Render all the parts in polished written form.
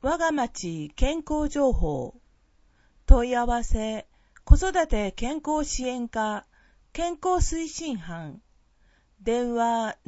我が町健康情報。問い合わせ、子育て健康支援課、健康推進班。電話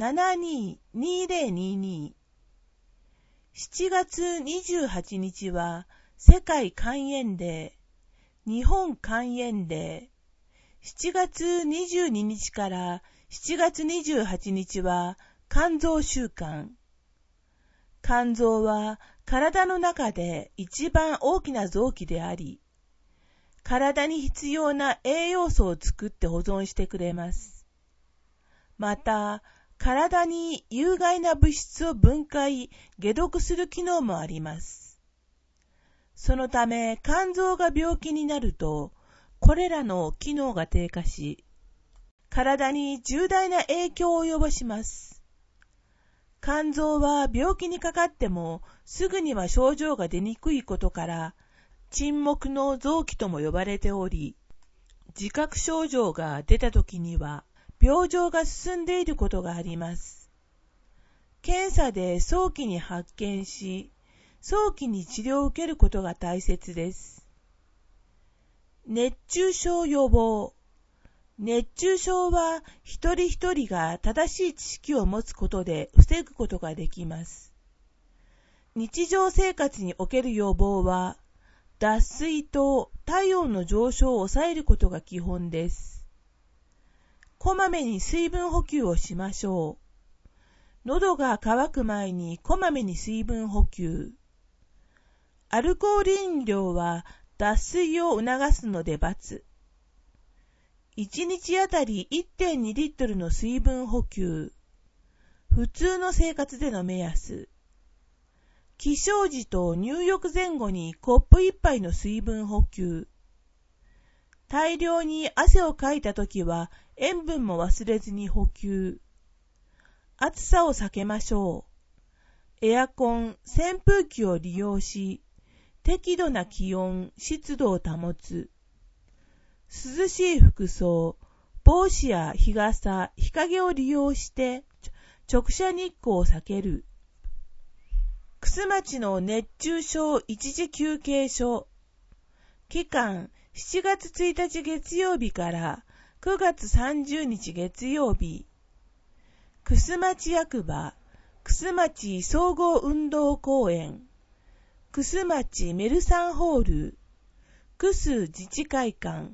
72-2022。7月28日は世界肝炎デー、日本肝炎デー。7月22日から7月28日は肝臓週間。肝臓は体の中で一番大きな臓器であり、体に必要な栄養素を作って保存してくれます。また、体に有害な物質を分解、解毒する機能もあります。そのため、肝臓が病気になると、これらの機能が低下し、体に重大な影響を及ぼします。肝臓は病気にかかってもすぐには症状が出にくいことから、沈黙の臓器とも呼ばれており、自覚症状が出たときには病状が進んでいることがあります。検査で早期に発見し、早期に治療を受けることが大切です。熱中症予防。熱中症は一人一人が正しい知識を持つことで防ぐことができます。日常生活における予防は、脱水と体温の上昇を抑えることが基本です。こまめに水分補給をしましょう。喉が渇く前にこまめに水分補給。アルコール飲料は脱水を促すので×。1日あたり 1.2 リットルの水分補給。普通の生活での目安。起床時と入浴前後にコップ1杯の水分補給。大量に汗をかいたときは塩分も忘れずに補給。暑さを避けましょう。エアコン、扇風機を利用し、適度な気温、湿度を保つ。涼しい服装、帽子や日傘、日陰を利用して直射日光を避ける。玖珠町の熱中症一時休憩所。期間7月1日月曜日から9月30日月曜日。玖珠町役場、玖珠町総合運動公園、玖珠町メルサンホール、玖珠自治会館。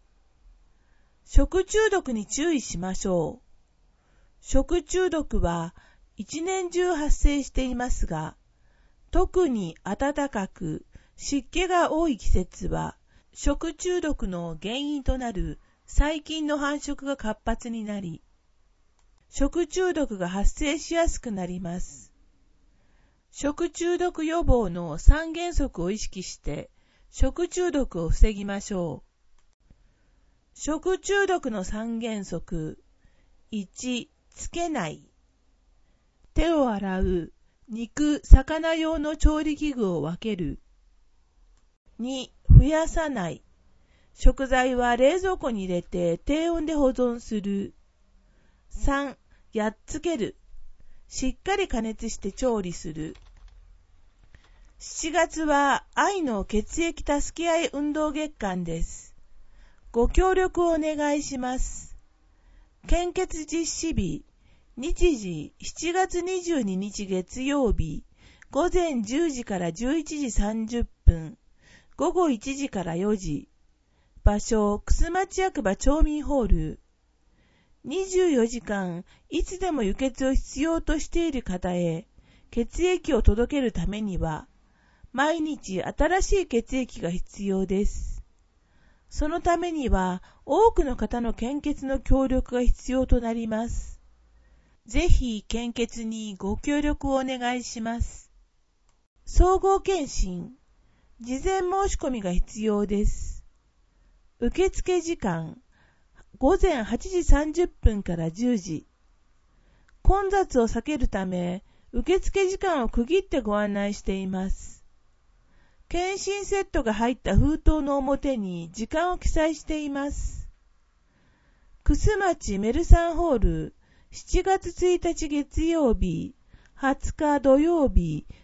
食中毒に注意しましょう。食中毒は一年中発生していますが、特に暖かく湿気が多い季節は、食中毒の原因となる細菌の繁殖が活発になり、食中毒が発生しやすくなります。食中毒予防の3原則を意識して、食中毒を防ぎましょう。食中毒の3原則。1、つけない。手を洗う。肉、魚用の調理器具を分ける。2、増やさない。食材は冷蔵庫に入れて低温で保存する。3、やっつける。しっかり加熱して調理する。7月は愛の血液助け合い運動月間です。ご協力をお願いします。献血実施日、日時7月22日月曜日、午前10時から11時30分、午後1時から4時、場所、玖珠町役場町民ホール。24時間、いつでも輸血を必要としている方へ、血液を届けるためには、毎日新しい血液が必要です。そのためには多くの方の献血の協力が必要となります。ぜひ献血にご協力をお願いします。総合検診、事前申し込みが必要です。受付時間、午前8時30分から10時。混雑を避けるため、受付時間を区切ってご案内しています。検診セットが入った封筒の表に時間を記載しています。玖珠町メルサンホール、7月1日月曜日、20日土曜日、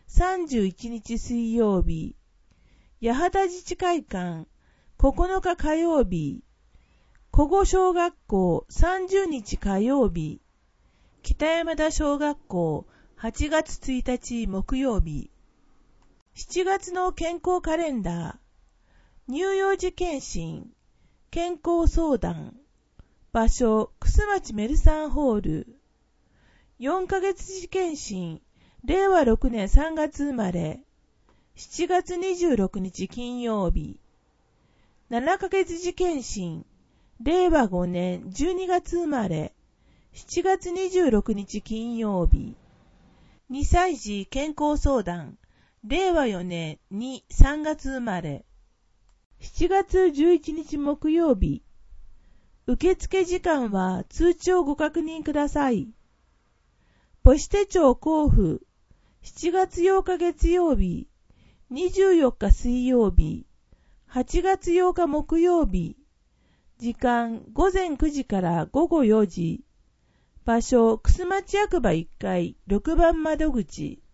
31日水曜日、八幡自治会館9日火曜日、古後小学校30日火曜日、北山田小学校8月1日木曜日。7月の健康カレンダー、乳幼児健診、健康相談、場所、楠町メルサンホール。4ヶ月次検診、令和6年3月生まれ、7月26日金曜日。7ヶ月次検診、令和5年12月生まれ、7月26日金曜日。2歳児健康相談、令和4年3月生まれ、7月11日木曜日。受付時間は通知をご確認ください。母子手帳交付、7月8日月曜日、24日水曜日、8月8日木曜日。時間午前9時から午後4時。場所、楠町役場1階6番窓口。